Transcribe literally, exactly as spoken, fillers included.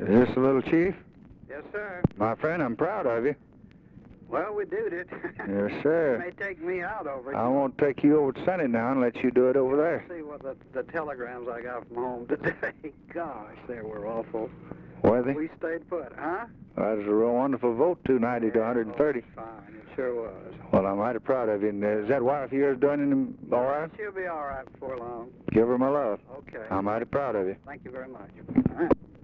Is this the little chief? Yes, sir. My friend, I'm proud of you. Well, we did it. Yes, sir. You may take me out over it. I won't take you over to Sunny now and let you do it over there. See what the, the telegrams I got from home today. Gosh, they were awful. Were they? We stayed put, huh? That was a real wonderful vote, two ninety to one thirty. Oh, fine, it sure was. Well, I'm mighty proud of you. And, uh, is that wife of yours doing him all right? She'll be all right before long. Give her my love. Okay. I'm mighty proud of you. Thank you very much. All right.